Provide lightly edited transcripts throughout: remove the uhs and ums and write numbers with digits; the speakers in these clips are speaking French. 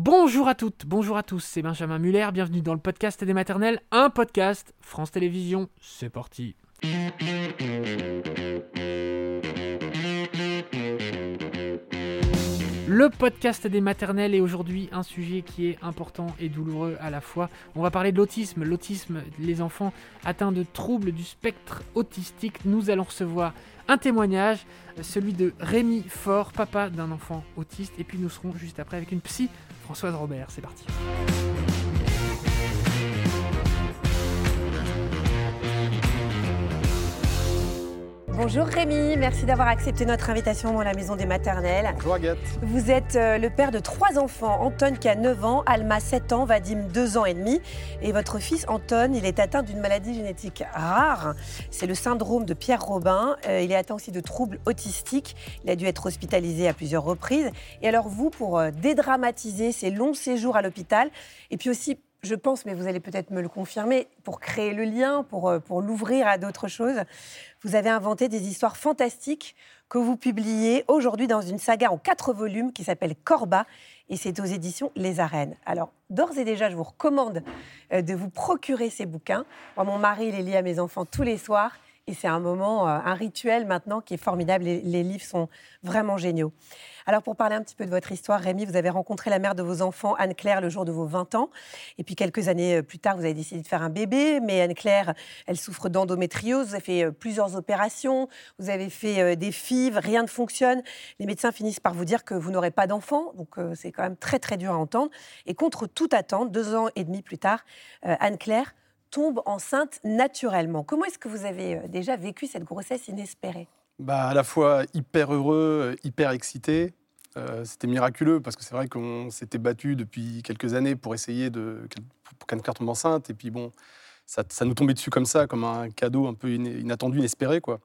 Bonjour à toutes, bonjour à tous, c'est Benjamin Muller, bienvenue dans le podcast des maternelles, un podcast France Télévisions, c'est parti. Le podcast des maternelles est aujourd'hui un sujet qui est important et douloureux à la fois. On va parler de l'autisme, les enfants atteints de troubles du spectre autistique. Nous allons recevoir un témoignage, celui de Rémi Faure, papa d'un enfant autiste. Et puis nous serons juste après avec une psy, Françoise Robert. C'est parti. Bonjour Rémi, merci d'avoir accepté notre invitation dans la maison des maternelles. Bonjour Agathe. Vous êtes le père de 3 enfants, Anton qui a 9 ans, Alma 7 ans, Vadim 2 ans et demi. Et votre fils Anton, il est atteint d'une maladie génétique rare, c'est le syndrome de Pierre-Robin. Il est atteint aussi de troubles autistiques, il a dû être hospitalisé à plusieurs reprises. Et alors vous, pour dédramatiser ces longs séjours à l'hôpital, et puis aussi, je pense, mais vous allez peut-être me le confirmer, pour créer le lien, pour l'ouvrir à d'autres choses, vous avez inventé des histoires fantastiques que vous publiez aujourd'hui dans une saga en 4 volumes qui s'appelle Corba, et c'est aux éditions Les Arènes. Alors, d'ores et déjà, je vous recommande de vous procurer ces bouquins. Moi, mon mari les lit à mes enfants tous les soirs, et c'est un moment, un rituel maintenant qui est formidable. Les livres sont vraiment géniaux. Alors, pour parler un petit peu de votre histoire, Rémi, vous avez rencontré la mère de vos enfants, Anne-Claire, le jour de vos 20 ans. Et puis, quelques années plus tard, vous avez décidé de faire un bébé. Mais Anne-Claire, elle souffre d'endométriose. Vous avez fait plusieurs opérations. Vous avez fait des FIV. Rien ne fonctionne. Les médecins finissent par vous dire que vous n'aurez pas d'enfant. Donc, c'est quand même très, très dur à entendre. Et contre toute attente, 2 ans et demi plus tard, Anne-Claire tombe enceinte naturellement. Comment est-ce que vous avez déjà vécu cette grossesse inespérée ? À la fois hyper heureux, hyper excité. C'était miraculeux parce que c'est vrai qu'on s'était battu depuis quelques années pour essayer pour qu'Anne-Claire tombe enceinte. Et puis bon, ça nous tombait dessus comme ça, comme un cadeau un peu inattendu, inespéré, quoi.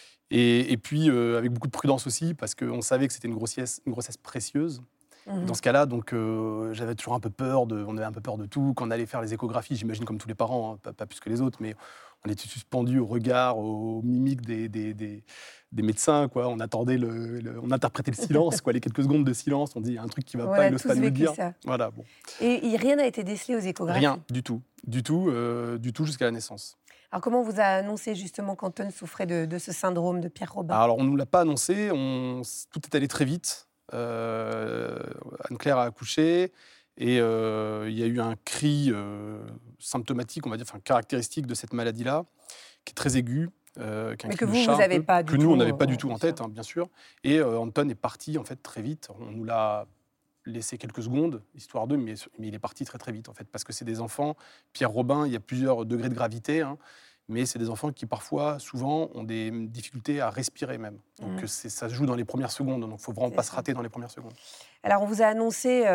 Et puis avec beaucoup de prudence aussi parce qu'on savait que c'était une grossesse précieuse. Dans ce cas-là, donc, j'avais toujours un peu peur on avait un peu peur de tout. Quand on allait faire les échographies, j'imagine comme tous les parents, hein, pas plus que les autres, mais on était suspendus au regard, aux mimiques des médecins, quoi. On attendait on interprétait le silence, quoi, les quelques secondes de silence. On dit il y a un truc qui va pas, il n'ose pas nous le dire. Ça. Voilà, bon. Et rien n'a été décelé aux échographies ? Rien, du tout jusqu'à la naissance. Alors comment on vous a annoncé justement qu'Anton souffrait de ce syndrome de Pierre-Robin ? Alors on nous l'a pas annoncé, tout est allé très vite. Anne-Claire a accouché et il y a eu un cri symptomatique, on va dire, caractéristique de cette maladie-là, qui est très aigu. Mais que vous n'avez pas du tout. Que nous, on n'avait pas du tout en tête, hein, bien sûr. Et Anton est parti en fait très vite. On nous l'a laissé quelques secondes, histoire d'eux, mais il est parti très très vite en fait, parce que c'est des enfants. Pierre-Robin, il y a plusieurs degrés de gravité, hein, mais c'est des enfants qui parfois, souvent, ont des difficultés à respirer même. Donc ça se joue dans les premières secondes, donc il ne faut vraiment pas se rater dans les premières secondes. Alors on vous a annoncé,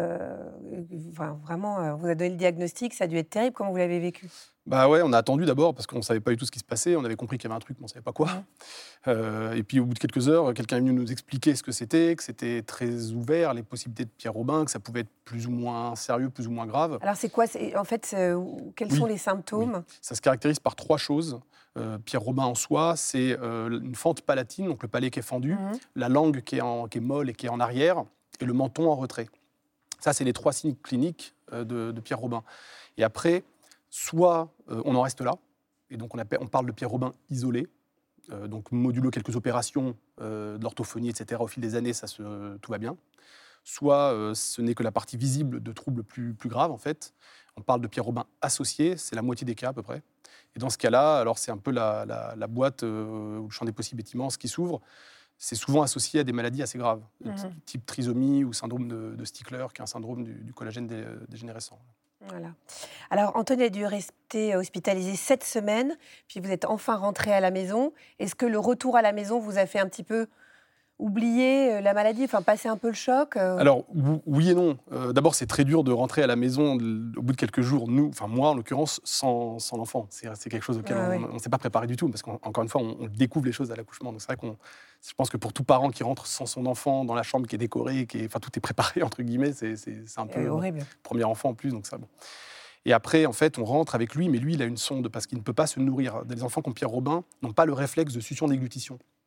vraiment, on vous a donné le diagnostic, ça a dû être terrible. Comment vous l'avez vécu ? Ouais, on a attendu d'abord parce qu'on ne savait pas du tout ce qui se passait. On avait compris qu'il y avait un truc, mais on ne savait pas quoi. Et puis au bout de quelques heures, quelqu'un est venu nous expliquer ce que c'était très ouvert, les possibilités de Pierre-Robin, que ça pouvait être plus ou moins sérieux, plus ou moins grave. Alors c'est quoi ? Quels sont les symptômes ? Ça se caractérise par 3 choses. Pierre-Robin en soi, c'est une fente palatine, donc le palais qui est fendu, la langue qui est molle et qui est en arrière, et le menton en retrait. Ça, c'est les 3 signes cliniques de Pierre-Robin. Et après, soit on en reste là, et donc on parle de Pierre-Robin isolé, donc modulo quelques opérations, de l'orthophonie, etc. Au fil des années, tout va bien. Soit ce n'est que la partie visible de troubles plus graves, en fait. On parle de Pierre-Robin associé, c'est la moitié des cas à peu près. Et dans ce cas-là, alors c'est un peu la boîte où le champ des possibles est immense qui s'ouvre. C'est souvent associé à des maladies assez graves, type trisomie ou syndrome de Stickler, qui est un syndrome du collagène dégénérescent. Voilà. Alors, Anton a dû rester hospitalisé 7 semaines, puis vous êtes enfin rentré à la maison. Est-ce que le retour à la maison vous a fait un petit peu oublier la maladie, passer un peu le choc Alors, oui et non. D'abord, c'est très dur de rentrer à la maison au bout de quelques jours, moi en l'occurrence, sans l'enfant. C'est quelque chose auquel on ne s'est pas préparé du tout, parce qu'encore une fois, on découvre les choses à l'accouchement. Donc c'est vrai je pense que pour tout parent qui rentre sans son enfant dans la chambre qui est décorée, tout est préparé, entre guillemets, c'est un peu horrible. Premier enfant en plus, donc ça, bon. Et après, en fait, on rentre avec lui, mais lui, il a une sonde parce qu'il ne peut pas se nourrir. Les enfants qui ont Pierre-Robin n'ont pas le réflexe de succion-déglutition.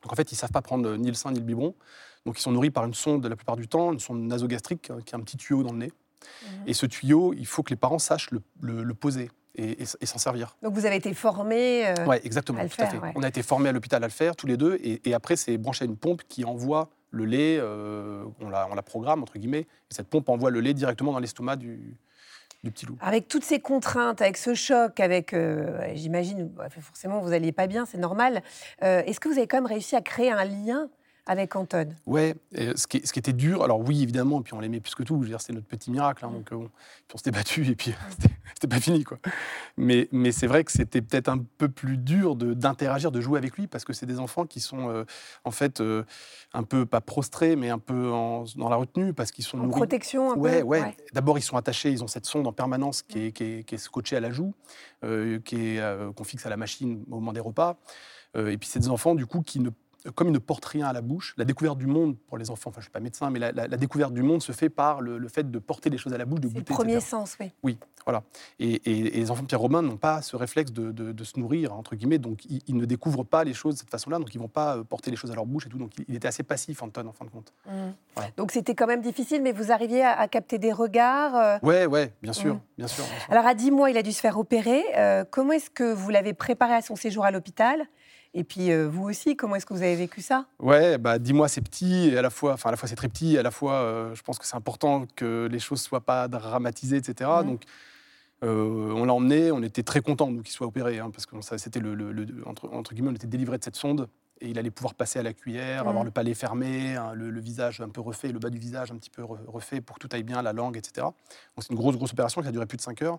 Donc en fait, ils ne savent pas prendre ni le sein ni le biberon. Donc ils sont nourris par une sonde la plupart du temps, une sonde nasogastrique qui a un petit tuyau dans le nez. Et ce tuyau, il faut que les parents sachent le poser et s'en servir. Donc vous avez été formés Oui, exactement, à le tout à faire. fait. Ouais. On a été formés à l'hôpital à le faire, tous les deux, et après, c'est branché à une pompe qui envoie le lait, on la programme, entre guillemets, et cette pompe envoie le lait directement dans l'estomac du petit loup. Avec toutes ces contraintes, avec ce choc, avec, j'imagine, forcément vous n'alliez pas bien, c'est normal. Est-ce que vous avez quand même réussi à créer un lien avec Anton? Ouais, ce qui était dur, alors oui, évidemment, et puis on l'aimait plus que tout, je veux dire, c'était notre petit miracle, hein, donc bon, puis on s'était battu, et puis c'était pas fini, quoi. Mais c'est vrai que c'était peut-être un peu plus dur d'interagir, de jouer avec lui, parce que c'est des enfants qui sont, en fait, un peu, pas prostrés, mais un peu dans la retenue, parce qu'ils sont En nourris. protection un Ouais. peu. D'abord, ils sont attachés, ils ont cette sonde en permanence qui est scotchée à la joue, qu'on fixe à la machine au moment des repas. Et puis, c'est des enfants, du coup, comme ils ne portent rien à la bouche, la découverte du monde pour les enfants, enfin je ne suis pas médecin, mais la découverte du monde se fait par le fait de porter des choses à la bouche, de C'est le goûter, premier etc. sens, oui. Oui, voilà. Et les enfants de Pierre Robin n'ont pas ce réflexe de se nourrir, entre guillemets, donc ils ne découvrent pas les choses de cette façon-là, donc ils ne vont pas porter les choses à leur bouche et tout, donc il était assez passif, Anton, en fin de compte. Voilà. Donc c'était quand même difficile, mais vous arriviez à capter des regards Ouais, bien sûr, bien sûr. Alors à 10 mois, il a dû se faire opérer. Comment est-ce que vous l'avez préparé à son séjour à l'hôpital? Et puis vous aussi, comment est-ce que vous avez vécu ça? Ouais, 10 mois c'est petit, et à la fois c'est très petit, et à la fois je pense que c'est important que les choses soient pas dramatisées, etc. Donc on l'a emmené, on était très contents qu'il soit opéré, hein, parce que c'était entre guillemets, on était délivré de cette sonde, et il allait pouvoir passer à la cuillère, avoir le palais fermé, hein, le visage un peu refait, le bas du visage un petit peu refait pour que tout aille bien, la langue, etc. Donc c'est une grosse opération qui a duré plus de 5 heures.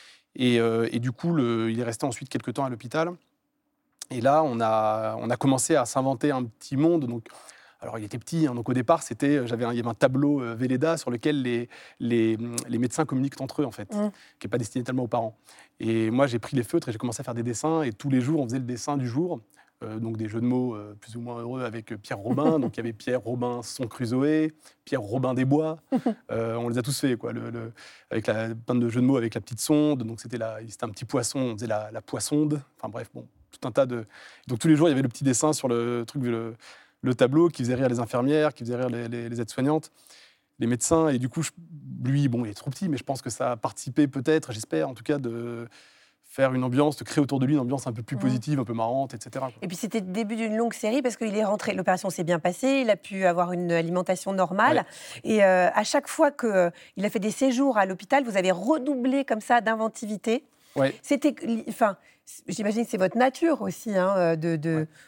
Et du coup, il est resté ensuite quelques temps à l'hôpital. Et là, on a commencé à s'inventer un petit monde. Donc, alors, il était petit, hein, donc au départ, il y avait un tableau Velleda sur lequel les médecins communiquent entre eux, en fait, qui n'est pas destiné tellement aux parents. Et moi, j'ai pris les feutres et j'ai commencé à faire des dessins. Et tous les jours, on faisait le dessin du jour. Donc des jeux de mots plus ou moins heureux avec Pierre Robin. Donc il y avait Pierre Robin son Crusoé, Pierre Robin des Bois. On les a tous faits, quoi. Avec plein de jeux de mots avec la petite sonde. Donc c'était un petit poisson, on faisait la poissonde. Enfin bref, bon, tout un tas de... Donc tous les jours, il y avait le petit dessin sur le tableau qui faisait rire les infirmières, qui faisait rire les aides-soignantes, les médecins. Et du coup, lui, bon, il est trop petit, mais je pense que ça a participé peut-être, j'espère en tout cas, de faire une ambiance, de créer autour de lui une ambiance un peu plus positive, un peu marrante, etc. quoi. Et puis c'était le début d'une longue série parce qu'il est rentré, l'opération s'est bien passée, il a pu avoir une alimentation normale. Ouais. Et à chaque fois qu'il a fait des séjours à l'hôpital, vous avez redoublé comme ça d'inventivité. Ouais. J'imagine que c'est votre nature aussi, hein, de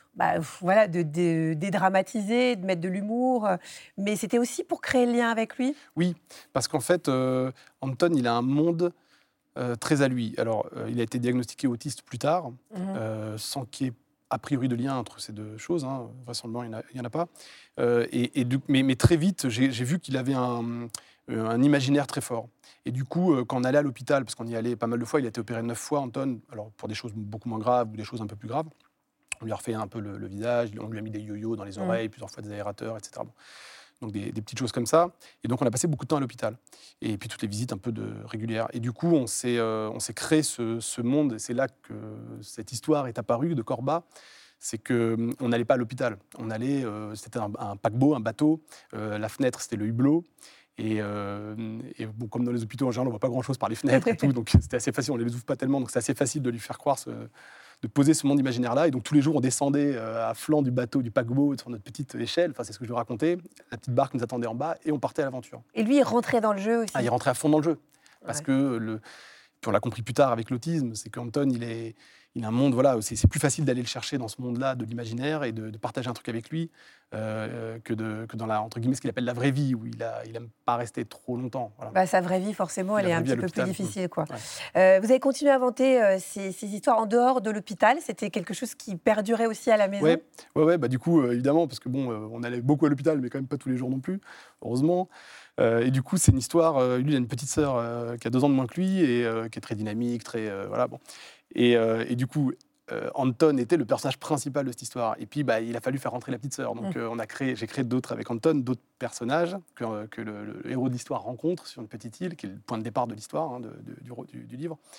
dédramatiser, de mettre de l'humour. Mais c'était aussi pour créer le lien avec lui. Oui, parce qu'en fait, Anton, il a un monde très à lui. Alors, il a été diagnostiqué autiste plus tard, sans qu'il y ait a priori de lien entre ces deux choses. Hein. Vraisemblablement, il n'y en a pas. Mais très vite, j'ai vu qu'il avait un imaginaire très fort. Et du coup, quand on allait à l'hôpital, parce qu'on y allait pas mal de fois, il a été opéré 9 fois, Anton, alors pour des choses beaucoup moins graves ou des choses un peu plus graves. On lui a refait un peu le visage, on lui a mis des yo-yo dans les oreilles, plusieurs fois des aérateurs, etc. Bon. Donc des petites choses comme ça. Et donc on a passé beaucoup de temps à l'hôpital. Et puis toutes les visites un peu régulières. Et du coup, on s'est créé ce monde. Et c'est là que cette histoire est apparue de Corba. C'est qu'on n'allait pas à l'hôpital. C'était un paquebot, un bateau. La fenêtre, c'était le hublot. Et bon, comme dans les hôpitaux en général, on ne voit pas grand-chose par les fenêtres et tout. Donc c'était assez facile, on ne les ouvre pas tellement. Donc c'est assez facile de lui faire croire de poser ce monde imaginaire-là. Et donc, tous les jours, on descendait à flanc du bateau, du paquebot, sur notre petite échelle. Enfin, c'est ce que je lui racontais. La petite barque nous attendait en bas et on partait à l'aventure. Et lui, il rentrait dans le jeu aussi. Il rentrait à fond dans le jeu. Parce que, puis on l'a compris plus tard avec l'autisme, c'est qu'Anton, il a un monde, voilà, c'est plus facile d'aller le chercher dans ce monde-là de l'imaginaire et de partager un truc avec lui que dans entre guillemets, ce qu'il appelle la vraie vie, où il n'aime pas rester trop longtemps. Voilà. Sa vraie vie, forcément, elle est un petit peu plus difficile. Quoi. Ouais. Vous avez continué à inventer ces histoires en dehors de l'hôpital. C'était quelque chose qui perdurait aussi à la maison. Ouais, du coup, évidemment, parce que on allait beaucoup à l'hôpital, mais quand même pas tous les jours non plus, heureusement. Et du coup, c'est une histoire. Lui, il a une petite sœur qui a 2 ans de moins que lui et qui est très dynamique, très voilà. Bon. Et du coup, Anton était le personnage principal de cette histoire. Et puis, il a fallu faire rentrer la petite sœur. Donc, j'ai créé d'autres avec Anton, d'autres personnages que le héros de l'histoire rencontre sur une petite île, qui est le point de départ de l'histoire, hein, du livre.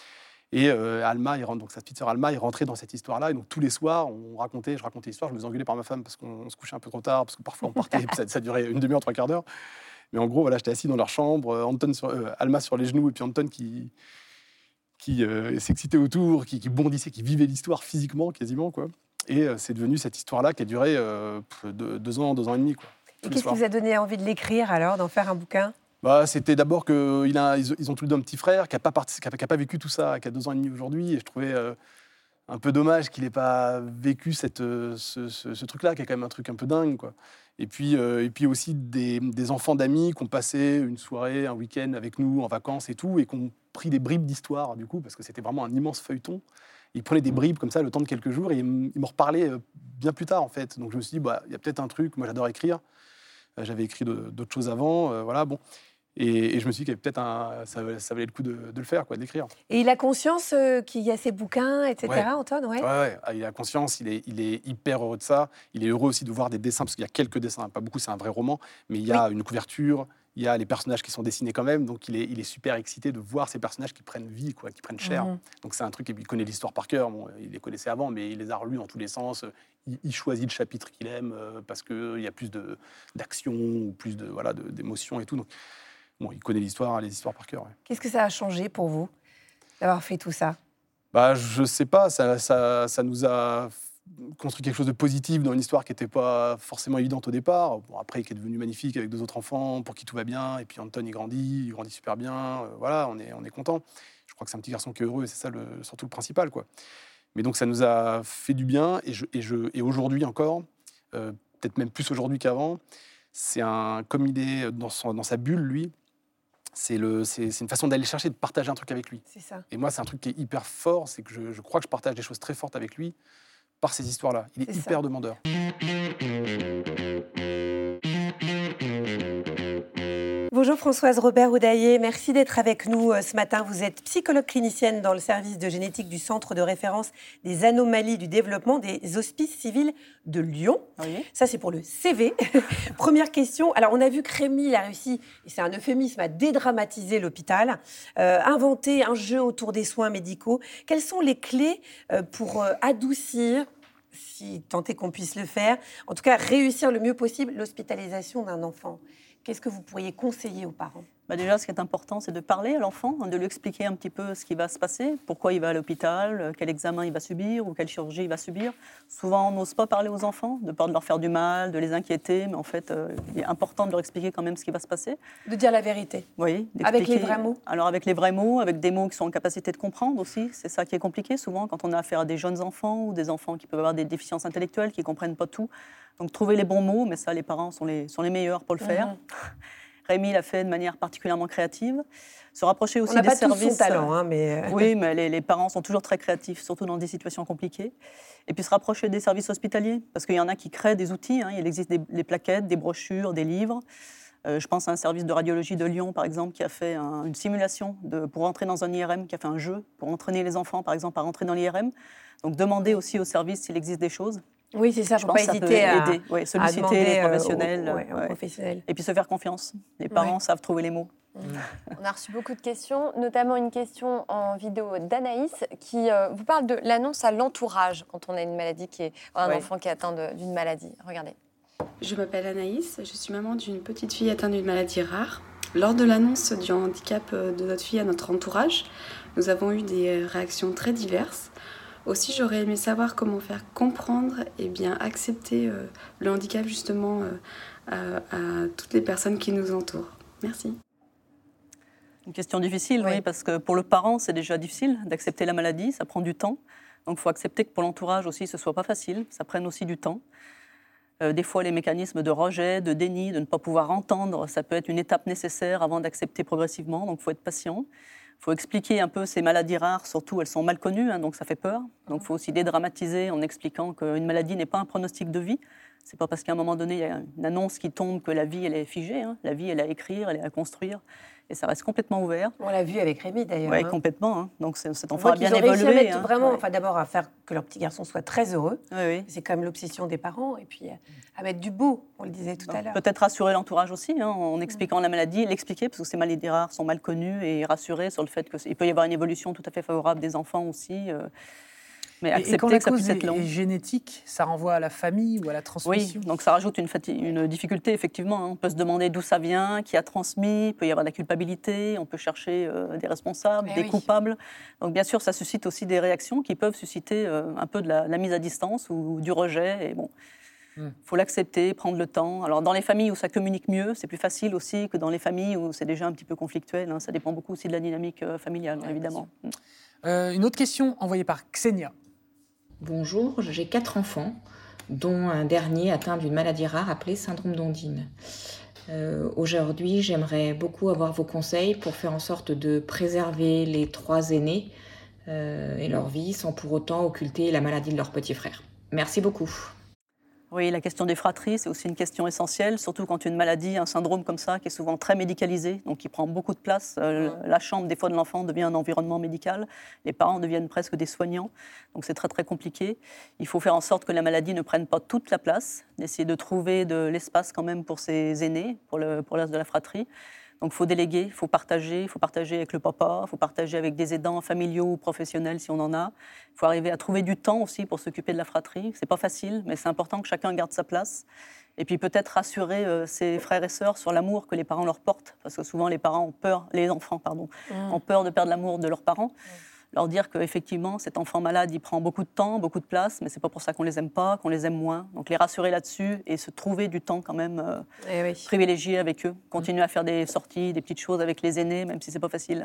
Et Alma, donc sa petite sœur Alma, est rentrée dans cette histoire-là. Et donc tous les soirs, je racontais l'histoire. Je me faisais engueuler par ma femme parce qu'on se couchait un peu trop tard, parce que parfois on partait, ça durait une demi-heure, 3/4 d'heure. Mais en gros, voilà, j'étais assis dans leur chambre, Alma sur les genoux, et puis Anton qui s'excitait autour, qui bondissait, qui vivait l'histoire physiquement quasiment, quoi. Et c'est devenu cette histoire-là qui a duré 2 ans, 2 ans et demi, quoi. Et qu'est-ce qui vous a donné envie de l'écrire alors, d'en faire un bouquin ? C'était d'abord qu'ils ont tous les deux un petit frère qui n'a pas vécu tout ça, qui a 2 ans et demi aujourd'hui. Et je trouvais un peu dommage qu'il n'ait pas vécu ce truc-là, qui est quand même un truc un peu dingue, quoi. Et puis aussi des enfants d'amis qui ont passé une soirée, un week-end avec nous en vacances et tout, et qui ont pris des bribes d'histoire, du coup, parce que c'était vraiment un immense feuilleton. Ils prenaient des bribes comme ça le temps de quelques jours, et ils m'en reparlaient bien plus tard, en fait. Donc je me suis dit, il y a peut-être un truc. Moi, j'adore écrire. J'avais écrit d'autres choses avant, voilà, bon. Et je me suis dit qu'il y avait peut-être ça valait le coup de le faire, quoi, d'écrire. Et il a conscience qu'il y a ces bouquins, etc., ouais. Anton, ouais. Ouais, il a conscience, il est hyper heureux de ça. Il est heureux aussi de voir des dessins, parce qu'il y a quelques dessins, pas beaucoup, c'est un vrai roman, mais il y a une couverture, il y a les personnages qui sont dessinés quand même, donc il est super excité de voir ces personnages qui prennent vie, quoi, qui prennent chair. Donc c'est un truc, il connaît l'histoire par cœur, bon, il les connaissait avant, mais il les a relus dans tous les sens. Il choisit le chapitre qu'il aime parce qu'il y a plus d'action ou plus d'émotion et tout. Donc, bon, il connaît les histoires par cœur. Ouais. Qu'est-ce que ça a changé pour vous d'avoir fait tout ça ? Je sais pas, ça nous a construit quelque chose de positif dans une histoire qui n'était pas forcément évidente au départ. Bon, après, qui est devenue magnifique avec 2 autres enfants, pour qui tout va bien. Et puis Anton, il grandit super bien. Voilà, on est content. Je crois que c'est un petit garçon qui est heureux, et c'est ça surtout le principal, quoi. Mais donc ça nous a fait du bien, et aujourd'hui encore, peut-être même plus aujourd'hui qu'avant, comme il est dans sa bulle, lui. C'est une façon d'aller chercher, de partager un truc avec lui. C'est ça. Et moi, c'est un truc qui est hyper fort, c'est que je crois que je partage des choses très fortes avec lui par ces histoires-là. Il est hyper demandeur. Bonjour Françoise Robert-Houdaillé, merci d'être avec nous ce matin. Vous êtes psychologue clinicienne dans le service de génétique du Centre de référence des anomalies du développement des hospices civils de Lyon. Oui. Ça, c'est pour le CV. Première question. Alors, on a vu que Rémi, il a réussi, et c'est un euphémisme, à dédramatiser l'hôpital, inventer un jeu autour des soins médicaux. Quelles sont les clés pour adoucir, si tant est qu'on puisse le faire, en tout cas réussir le mieux possible l'hospitalisation d'un enfant ? Qu'est-ce que vous pourriez conseiller aux parents ? Déjà, ce qui est important, c'est de parler à l'enfant, de lui expliquer un petit peu ce qui va se passer, pourquoi il va à l'hôpital, quel examen il va subir ou quelle chirurgie il va subir. Souvent, on n'ose pas parler aux enfants, de peur de leur faire du mal, de les inquiéter, mais en fait, il est important de leur expliquer quand même ce qui va se passer. De dire la vérité. Oui. Avec les vrais mots. Alors, avec les vrais mots, avec des mots qui sont en capacité de comprendre aussi. C'est ça qui est compliqué souvent quand on a affaire à des jeunes enfants ou des enfants qui peuvent avoir des déficiences intellectuelles, qui ne comprennent pas tout. Donc, trouver les bons mots, mais ça, les parents sont les meilleurs pour le faire. Rémi l'a fait de manière particulièrement créative. Se rapprocher aussi des services. On n'a pas tous son talent, mais... Oui, mais les parents sont toujours très créatifs, surtout dans des situations compliquées. Et puis se rapprocher des services hospitaliers, parce qu'il y en a qui créent des outils. Il existe des plaquettes, des brochures, des livres. Je pense à un service de radiologie de Lyon, par exemple, qui a fait une simulation pour entrer dans un IRM, qui a fait un jeu pour entraîner les enfants, par exemple, à rentrer dans l'IRM. Donc demander aussi au service s'il existe des choses. Oui, c'est ça, il ne faut pas hésiter à aider. Solliciter les professionnels. Aux professionnels. Et puis se faire confiance. Les parents savent trouver les mots. On a reçu beaucoup de questions, notamment une question en vidéo d'Anaïs qui vous parle de l'annonce à l'entourage quand on a une maladie un enfant qui est atteint d'une maladie. Regardez. Je m'appelle Anaïs, je suis maman d'une petite fille atteinte d'une maladie rare. Lors de l'annonce du handicap de notre fille à notre entourage, nous avons eu des réactions très diverses. Aussi, j'aurais aimé savoir comment faire comprendre et bien accepter le handicap justement à toutes les personnes qui nous entourent. Merci. Une question difficile, oui, parce que pour le parent, c'est déjà difficile d'accepter la maladie, ça prend du temps. Donc il faut accepter que pour l'entourage aussi, ce ne soit pas facile, ça prenne aussi du temps. Des fois, les mécanismes de rejet, de déni, de ne pas pouvoir entendre, ça peut être une étape nécessaire avant d'accepter progressivement, donc il faut être patient. Il faut expliquer un peu ces maladies rares, surtout elles sont mal connues, donc ça fait peur. Donc il faut aussi dédramatiser en expliquant qu'une maladie n'est pas un pronostic de vie. Ce n'est pas parce qu'à un moment donné, il y a une annonce qui tombe que la vie, elle est figée. La vie, elle est à écrire, elle est à construire. et ça reste complètement ouvert. On l'a vu avec Rémi d'ailleurs. Oui, hein. complètement. Hein. Donc cet On enfant voit a bien qu'ils ont réussi à évolué. mettre vraiment, enfin d'abord à faire que leur petit garçon soit très heureux. Oui. C'est quand même l'obsession des parents, et puis à mettre du beau, on le disait tout à l'heure. Peut-être rassurer l'entourage aussi, hein, en expliquant la maladie, l'expliquer, parce que ces maladies rares sont mal connues, et rassurer sur le fait qu'il peut y avoir une évolution tout à fait favorable des enfants aussi. Mais accepter et quand la que ça cause puisse être long. est génétique, ça renvoie à la famille ou à la transmission. Oui, donc ça rajoute une difficulté, effectivement. Hein. On peut se demander d'où ça vient, qui a transmis, il peut y avoir de la culpabilité, on peut chercher des responsables, des coupables. Donc bien sûr, ça suscite aussi des réactions qui peuvent susciter un peu de la mise à distance ou du rejet. Et bon, faut l'accepter, prendre le temps. Alors dans les familles où ça communique mieux, c'est plus facile aussi que dans les familles où c'est déjà un petit peu conflictuel. Hein. Ça dépend beaucoup aussi de la dynamique familiale, évidemment. Une autre question envoyée par Xenia. Bonjour, j'ai 4 enfants, dont un dernier atteint d'une maladie rare appelée syndrome d'Ondine. Aujourd'hui, j'aimerais beaucoup avoir vos conseils pour faire en sorte de préserver les 3 aînés et leur vie sans pour autant occulter la maladie de leur petit frère. Merci beaucoup. Oui, la question des fratries, c'est aussi une question essentielle, surtout quand une maladie, un syndrome comme ça, qui est souvent très médicalisé, donc qui prend beaucoup de place. La chambre, des fois, de l'enfant devient un environnement médical. Les parents deviennent presque des soignants. Donc c'est très, très compliqué. Il faut faire en sorte que la maladie ne prenne pas toute la place, d'essayer de trouver de l'espace quand même pour ses aînés, pour le reste de la fratrie. Donc il faut déléguer, il faut partager avec le papa, il faut partager avec des aidants familiaux ou professionnels si on en a. Il faut arriver à trouver du temps aussi pour s'occuper de la fratrie. C'est pas facile, mais c'est important que chacun garde sa place. Et puis peut-être rassurer ses frères et sœurs sur l'amour que les parents leur portent, parce que souvent les enfants ont peur de perdre l'amour de leurs parents. Leur dire qu'effectivement, cet enfant malade, il prend beaucoup de temps, beaucoup de place, mais c'est pas pour ça qu'on les aime pas, qu'on les aime moins. Donc les rassurer là-dessus et se trouver du temps quand même privilégié avec eux. Continuer à faire des sorties, des petites choses avec les aînés, même si c'est pas facile.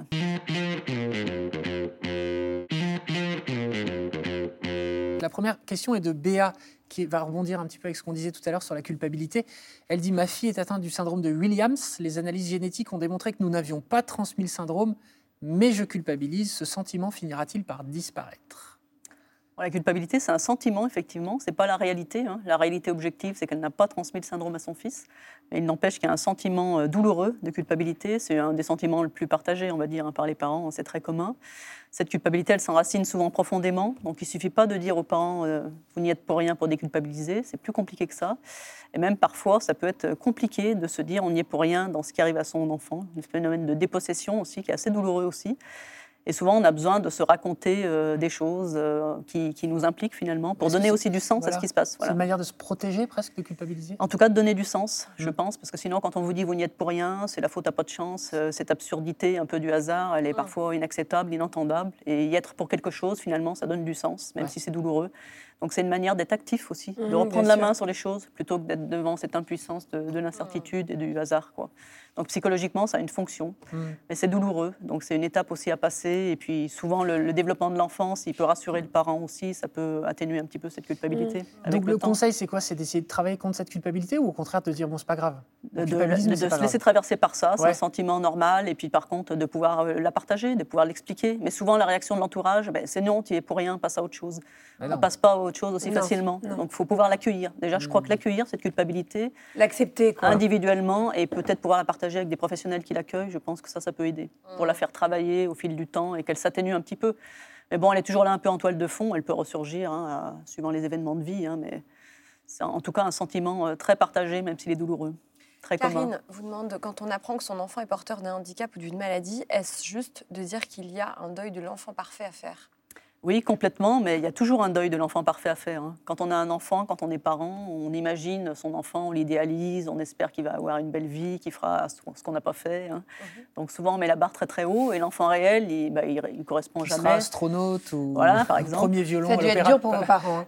La première question est de Béa, qui va rebondir un petit peu avec ce qu'on disait tout à l'heure sur la culpabilité. Elle dit « Ma fille est atteinte du syndrome de Williams. Les analyses génétiques ont démontré que nous n'avions pas transmis le syndrome. Mais je culpabilise, ce sentiment finira-t-il par disparaître ?» La culpabilité, c'est un sentiment, effectivement. Ce n'est pas la réalité. Hein. La réalité objective, c'est qu'elle n'a pas transmis le syndrome à son fils. Mais il n'empêche qu'il y a un sentiment douloureux de culpabilité. C'est un des sentiments le plus partagés, on va dire, par les parents. C'est très commun. Cette culpabilité, elle s'enracine souvent profondément. Donc, il ne suffit pas de dire aux parents vous n'y êtes pour rien pour déculpabiliser. C'est plus compliqué que ça. Et même parfois, ça peut être compliqué de se dire on n'y est pour rien dans ce qui arrive à son enfant. Un phénomène de dépossession aussi, qui est assez douloureux aussi. Et souvent, on a besoin de se raconter des choses qui nous impliquent finalement, pour donner aussi du sens à ce qui se passe. C'est une manière de se protéger presque, de culpabiliser ? En tout cas, de donner du sens, je pense, parce que sinon, quand on vous dit vous n'y êtes pour rien, c'est la faute à pas de chance, cette absurdité un peu du hasard, elle est parfois inacceptable, inentendable. Et y être pour quelque chose, finalement, ça donne du sens, même si c'est douloureux. Donc c'est une manière d'être actif aussi, de reprendre la main sur les choses, plutôt que d'être devant cette impuissance de l'incertitude et du hasard, quoi. Donc psychologiquement, ça a une fonction, mais c'est douloureux. Donc c'est une étape aussi à passer. Et puis souvent, le développement de l'enfant, s'il peut rassurer le parent aussi, ça peut atténuer un petit peu cette culpabilité. Donc le conseil, c'est quoi ? C'est d'essayer de travailler contre cette culpabilité ou au contraire de dire bon, c'est pas grave ? De se laisser traverser par ça, c'est un sentiment normal. Et puis par contre, de pouvoir la partager, de pouvoir l'expliquer. Mais souvent, la réaction de l'entourage, c'est non, tu y es pour rien, passe à autre chose. On ne passe pas à autre chose aussi facilement. Donc il faut pouvoir l'accueillir. Déjà, je crois que l'accueillir, cette culpabilité, l'accepter quoi. Individuellement, et peut-être pouvoir la partager avec des professionnels qui l'accueillent, je pense que ça peut aider pour la faire travailler au fil du temps et qu'elle s'atténue un petit peu. Mais bon, elle est toujours là un peu en toile de fond, elle peut ressurgir suivant les événements de vie, mais c'est en tout cas un sentiment très partagé, même s'il est douloureux. Très Karine commun. vous demande, quand on apprend que son enfant est porteur d'un handicap ou d'une maladie, est-ce juste de dire qu'il y a un deuil de l'enfant parfait à faire ? Oui, complètement, mais il y a toujours un deuil de l'enfant parfait à faire. Hein. Quand on a un enfant, quand on est parent, on imagine son enfant, on l'idéalise, on espère qu'il va avoir une belle vie, qu'il fera ce qu'on n'a pas fait. Hein. Donc souvent, on met la barre très très haut et l'enfant réel, il correspond qui jamais. Sera astronaute ou par exemple. Premier violon à l'opéra. Ça a dû être dur pour vos parents.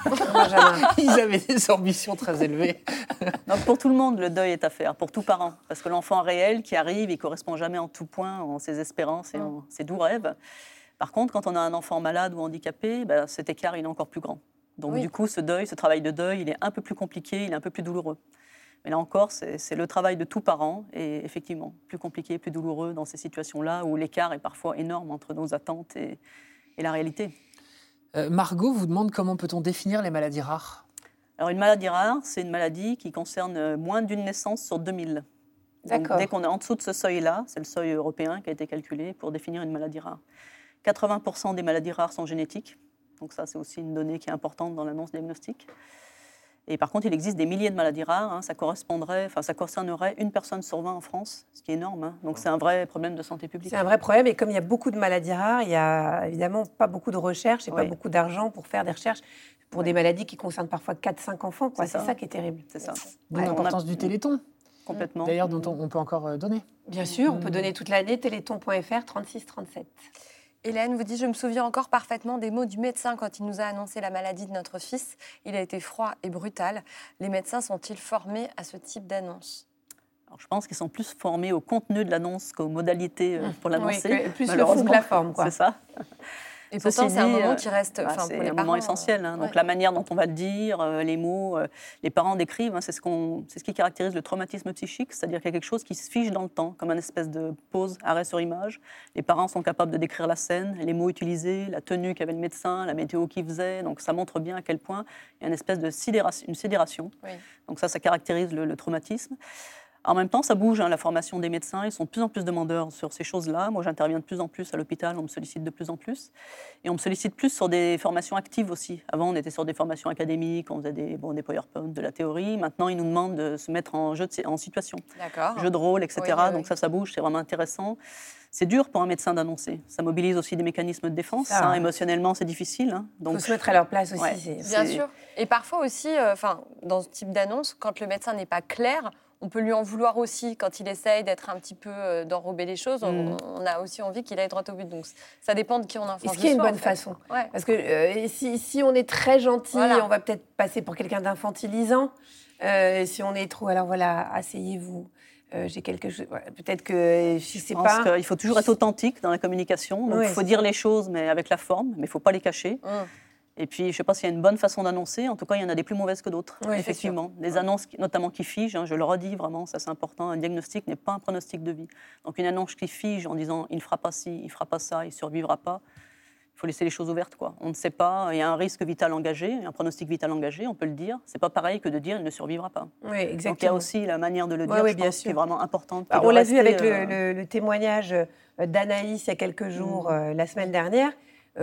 Ils avaient des ambitions très élevées. Donc pour tout le monde, le deuil est à faire, pour tout parent. Parce que l'enfant réel qui arrive, il ne correspond jamais en tout point en ses espérances et en ses doux rêves. Par contre, quand on a un enfant malade ou handicapé, cet écart il est encore plus grand. Donc du coup, ce travail de deuil, il est un peu plus compliqué, il est un peu plus douloureux. Mais là encore, c'est le travail de tout parent, et effectivement, plus compliqué, plus douloureux dans ces situations-là, où l'écart est parfois énorme entre nos attentes et la réalité. Margot vous demande comment peut-on définir les maladies rares ? Alors une maladie rare, c'est une maladie qui concerne moins d'une naissance sur 2000. Donc, dès qu'on est en dessous de ce seuil-là, c'est le seuil européen qui a été calculé pour définir une maladie rare. 80% des maladies rares sont génétiques. Donc ça, c'est aussi une donnée qui est importante dans l'annonce diagnostique. Et par contre, il existe des milliers de maladies rares. Ça concernerait une personne sur 20 en France, ce qui est énorme. Donc c'est un vrai problème de santé publique. C'est un vrai problème. Et comme il y a beaucoup de maladies rares, il n'y a évidemment pas beaucoup de recherches et pas beaucoup d'argent pour faire des recherches pour des maladies qui concernent parfois 4-5 enfants. C'est ça qui est terrible. C'est ça. D'où l'importance du Téléthon. Complètement. D'ailleurs, dont on peut encore donner. Bien sûr, on peut donner toute l'année, téléthon.fr 3637. Hélène vous dit « Je me souviens encore parfaitement des mots du médecin quand il nous a annoncé la maladie de notre fils. Il a été froid et brutal. Les médecins sont-ils formés à ce type d'annonce ?» Alors, je pense qu'ils sont plus formés au contenu de l'annonce qu'aux modalités pour l'annoncer. Oui, plus le fond que la forme, quoi. C'est ça. Et pourtant, c'est un moment qui reste... c'est pour les un parents, moment essentiel. Donc, la manière dont on va le dire, les mots, les parents décrivent, c'est ce qui caractérise le traumatisme psychique, c'est-à-dire qu'il y a quelque chose qui se fige dans le temps, comme une espèce de pause, arrêt sur image. Les parents sont capables de décrire la scène, les mots utilisés, la tenue qu'avait le médecin, la météo qu'il faisait. Donc, ça montre bien à quel point il y a une espèce de sidération. Oui. Donc, ça caractérise le traumatisme. En même temps, ça bouge, la formation des médecins. Ils sont de plus en plus demandeurs sur ces choses-là. Moi, j'interviens de plus en plus à l'hôpital, on me sollicite de plus en plus. Et on me sollicite plus sur des formations actives aussi. Avant, on était sur des formations académiques, on faisait des PowerPoint, de la théorie. Maintenant, ils nous demandent de se mettre en situation. D'accord. Jeu de rôle, etc. Oui. Donc ça bouge, c'est vraiment intéressant. C'est dur pour un médecin d'annoncer. Ça mobilise aussi des mécanismes de défense. Émotionnellement, c'est difficile. Il faut se mettre à leur place aussi. Ouais, bien sûr. Et parfois aussi, dans ce type d'annonce, quand le médecin n'est pas clair, on peut lui en vouloir aussi quand il essaye d'être un petit peu d'enrober les choses. On a aussi envie qu'il aille droit au but. Donc ça dépend de qui on a en face. Est-ce qu'il y a une bonne façon ? Parce que si on est très gentil, on va peut-être passer pour quelqu'un d'infantilisant. Si on est trop, alors voilà, asseyez-vous. J'ai quelque chose. Peut-être que je sais pas. Je pense qu'il faut toujours être authentique dans la communication. Donc il faut dire les choses, mais avec la forme. Mais il ne faut pas les cacher. Et puis, je ne sais pas s'il y a une bonne façon d'annoncer. En tout cas, il y en a des plus mauvaises que d'autres, effectivement. Des annonces, notamment qui figent, je le redis vraiment, ça c'est important. Un diagnostic n'est pas un pronostic de vie. Donc, une annonce qui fige en disant « il ne fera pas ci, il ne fera pas ça, il ne survivra pas », il faut laisser les choses ouvertes, quoi. On ne sait pas, il y a un risque vital engagé, un pronostic vital engagé, on peut le dire. Ce n'est pas pareil que de dire « il ne survivra pas ». Oui, exactement. Donc, il y a aussi la manière de le dire, je pense, qui est vraiment importante. On l'a vu avec le témoignage d'Anaïs il y a quelques jours, la semaine dernière,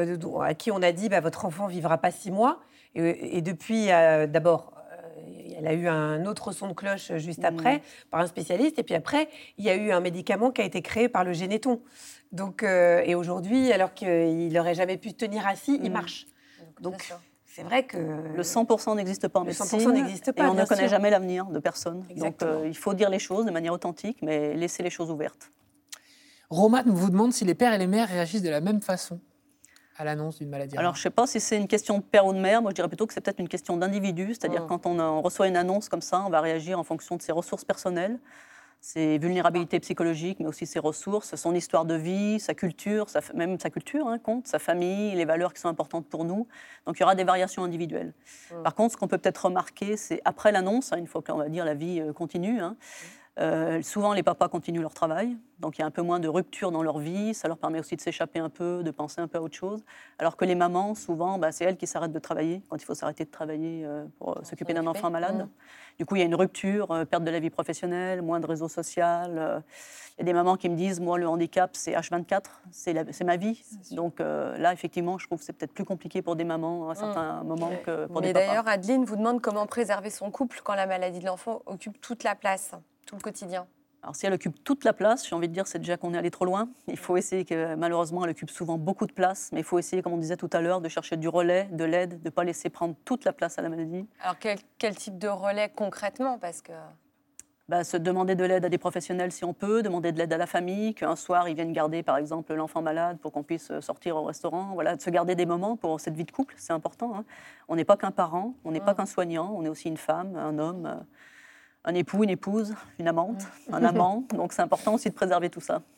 à qui on a dit votre enfant ne vivra pas 6 mois. Et depuis, d'abord, elle a eu un autre son de cloche juste après, par un spécialiste. Et puis après, il y a eu un médicament qui a été créé par le Généton. Donc, et aujourd'hui, alors qu'il n'aurait jamais pu tenir assis, il marche. Donc, c'est vrai que... Le 100% n'existe pas en médecine. Le 100% n'existe pas, et on ne connaît jamais l'avenir de personne. Exactement. Donc, il faut dire les choses de manière authentique, mais laisser les choses ouvertes. Roman vous demande si les pères et les mères réagissent de la même façon à l'annonce d'une maladie rare. Alors, je ne sais pas si c'est une question de père ou de mère. Moi, je dirais plutôt que c'est peut-être une question d'individu. C'est-à-dire quand on reçoit une annonce comme ça, on va réagir en fonction de ses ressources personnelles, ses vulnérabilités psychologiques, mais aussi ses ressources, son histoire de vie, sa culture, même sa culture compte, sa famille, les valeurs qui sont importantes pour nous. Donc, il y aura des variations individuelles. Par contre, ce qu'on peut peut-être remarquer, c'est après l'annonce, une fois que, on va dire, la vie continue, souvent, les papas continuent leur travail, donc il y a un peu moins de rupture dans leur vie, ça leur permet aussi de s'échapper un peu, de penser un peu à autre chose, alors que les mamans, souvent, c'est elles qui s'arrêtent de travailler, quand il faut s'arrêter de travailler pour s'occuper d'un enfant malade. Du coup, il y a une rupture, perte de la vie professionnelle, moins de réseau social. Il y a des mamans qui me disent, moi, le handicap, c'est H24, c'est ma vie. Donc là, effectivement, je trouve que c'est peut-être plus compliqué pour des mamans à certains moments que pour des papas. Mais d'ailleurs, Adeline vous demande comment préserver son couple quand la maladie de l'enfant occupe toute la place. Tout le quotidien. Alors si elle occupe toute la place, j'ai envie de dire c'est déjà qu'on est allé trop loin. Il faut essayer que, malheureusement, elle occupe souvent beaucoup de place, mais il faut essayer, comme on disait tout à l'heure, de chercher du relais, de l'aide, de ne pas laisser prendre toute la place à la maladie. Alors quel type de relais concrètement parce que... Se demander de l'aide à des professionnels si on peut, demander de l'aide à la famille, qu'un soir ils viennent garder par exemple l'enfant malade pour qu'on puisse sortir au restaurant, voilà, de se garder des moments pour cette vie de couple, c'est important. On n'est pas qu'un parent, on n'est pas qu'un soignant, on est aussi une femme, un homme... un époux, une épouse, une amante, un amant. Donc, c'est important aussi de préserver tout ça.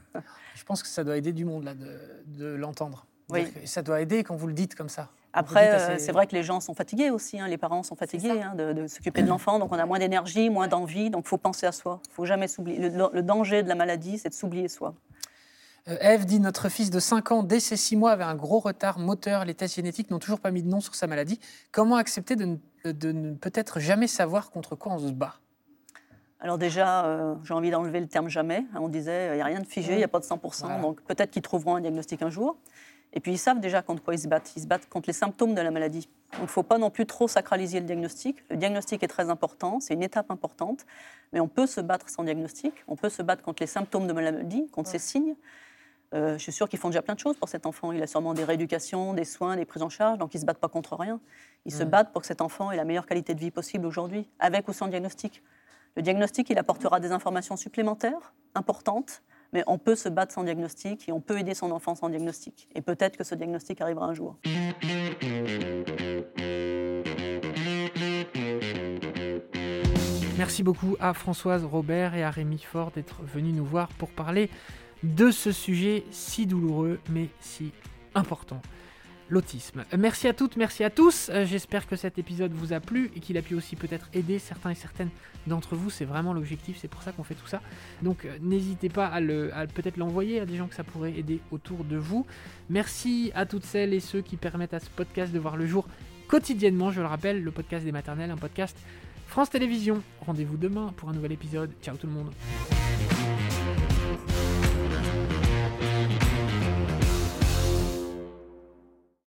Je pense que ça doit aider du monde, là, de l'entendre. Oui. Ça doit aider quand vous le dites comme ça. Après, c'est vrai que les gens sont fatigués aussi. Les parents sont fatigués de s'occuper de l'enfant. Donc, on a moins d'énergie, moins d'envie. Donc, il faut penser à soi. Il ne faut jamais s'oublier. Le danger de la maladie, c'est de s'oublier soi. Ève dit « Notre fils de 5 ans, dès ses 6 mois, avait un gros retard moteur. Les tests génétiques n'ont toujours pas mis de nom sur sa maladie. Comment accepter de ne peut-être jamais savoir contre quoi on se bat ?» Alors déjà, j'ai envie d'enlever le terme jamais. On disait, il n'y a rien de figé, il n'y a pas de 100%, Voilà. donc peut-être qu'ils trouveront un diagnostic un jour. Et puis ils savent déjà contre quoi ils se battent. Ils se battent contre les symptômes de la maladie. Donc il ne faut pas non plus trop sacraliser le diagnostic. Le diagnostic est très important, c'est une étape importante, mais on peut se battre sans diagnostic, on peut se battre contre les symptômes de la maladie, contre ses signes. Je suis sûre qu'ils font déjà plein de choses pour cet enfant. Il a sûrement des rééducations, des soins, des prises en charge, donc ils ne se battent pas contre rien. Ils se battent pour que cet enfant ait la meilleure qualité de vie possible aujourd'hui, avec ou sans diagnostic. Le diagnostic, il apportera des informations supplémentaires, importantes, mais on peut se battre sans diagnostic et on peut aider son enfant sans diagnostic. Et peut-être que ce diagnostic arrivera un jour. Merci beaucoup à Françoise Robert et à Rémi Fort d'être venus nous voir pour parler de ce sujet si douloureux mais si important. L'autisme. Merci à toutes, merci à tous. J'espère que cet épisode vous a plu et qu'il a pu aussi peut-être aider certains et certaines d'entre vous. C'est vraiment l'objectif, c'est pour ça qu'on fait tout ça. Donc n'hésitez pas à peut-être l'envoyer à des gens que ça pourrait aider autour de vous. Merci à toutes celles et ceux qui permettent à ce podcast de voir le jour quotidiennement. Je le rappelle, le podcast des maternelles, un podcast France Télévisions. Rendez-vous demain pour un nouvel épisode. Ciao tout le monde.